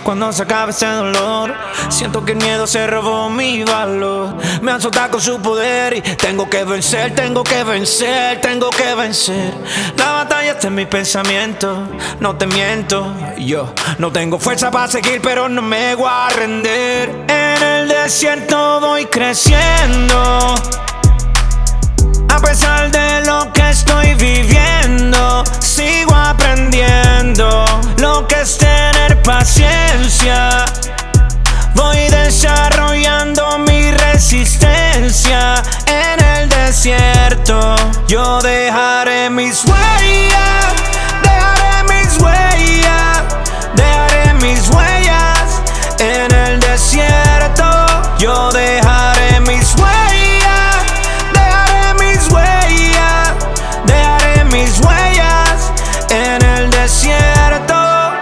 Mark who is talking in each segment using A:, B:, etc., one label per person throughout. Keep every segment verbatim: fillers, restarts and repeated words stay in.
A: Cuando se acabe ese dolor, siento que el miedo se robó mi valor. Me azota con su poder y tengo que vencer, tengo que vencer, tengo que vencer. La batalla está en mis pensamientos, no te miento. Yo no tengo fuerza para seguir, pero no me voy a render. En el desierto voy creciendo, a pesar de lo que estoy viviendo. Sigo aprendiendo lo que es tener paciencia. Voy desarrollando mi resistencia. En el desierto yo dejaré mis huellas, dejaré mis huellas, dejaré mis huellas. En el desierto yo dejaré mis huellas, dejaré mis huellas, dejaré mis huellas. En el desierto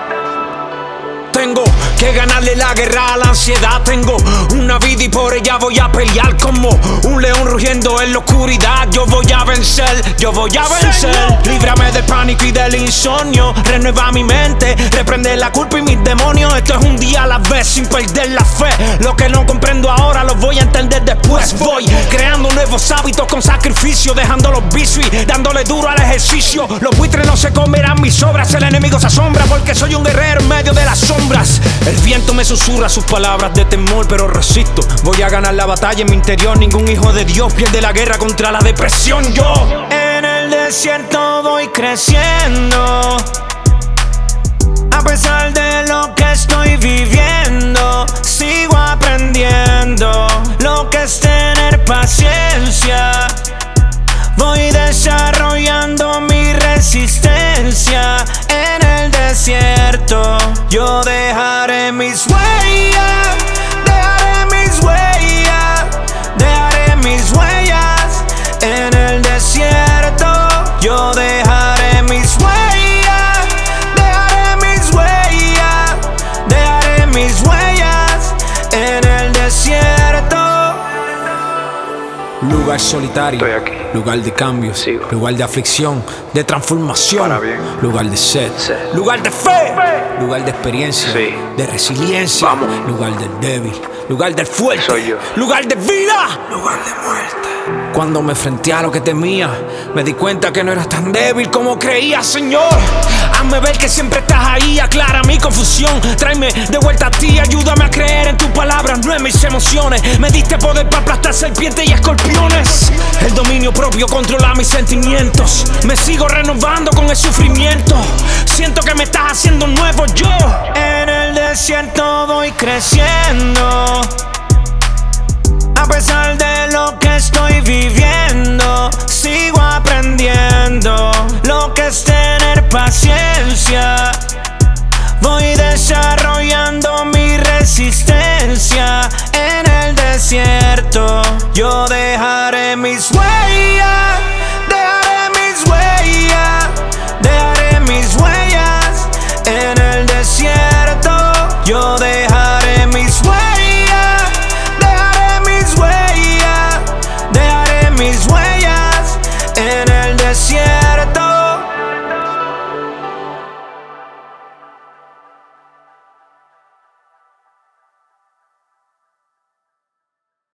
A: tengo que ganarle la guerra a la ansiedad. Tengo una vida y por ella voy a pelear como un león rugiendo en la oscuridad. Yo voy a vencer, yo voy a vencer. Líbrame del pánico y del insomnio. Renueva mi mente, reprende la culpa y mis demonios. Esto es un día a la vez sin perder la fe. Lo que no comprendo ahora lo voy a entender después. Voy creando nuevos hábitos con sacrificio, dejando los vicios y dándole duro al ejercicio. Los buitres no se comerán mis obras. El enemigo se asombra porque soy un guerrero en medio de las sombras. El viento me susurra sus palabras de temor, pero resisto. Voy a ganar la batalla en mi interior. Ningún hijo de Dios pierde la guerra contra la depresión. Yo en el desierto voy creciendo, a pesar de lo que estoy viviendo. Sigo aprendiendo lo que es tener paciencia. Voy desarrollando mi resistencia. En el desierto yo dejaré mis huellas, dejaré mis huellas, dejaré mis huellas. En el desierto yo dejaré mis huellas, dejaré mis huellas, dejaré mis huellas. En el desierto. Lugar solitario, lugar de cambios, sigo. Lugar de aflicción, de transformación, lugar de sed, sed, lugar de fe, fe. Lugar de experiencia, sí. De resiliencia, vamos. Lugar del débil, lugar del fuerte, soy yo. Lugar de vida, lugar de muerte. Cuando me enfrenté a lo que temía, me di cuenta que no era tan débil como creía, Señor. Hazme ver que siempre estás ahí, aclara mi confusión. Tráeme de vuelta a ti, ayúdame a creer en tus palabras, no en mis emociones. Me diste poder para aplastar serpientes y escorpiones. El dominio propio controla mis sentimientos. Me sigo renovando con el sufrimiento. Siento que me estás haciendo nuevo yo. En el desierto voy creciendo, a pesar de lo que estoy viviendo. Sigo aprendiendo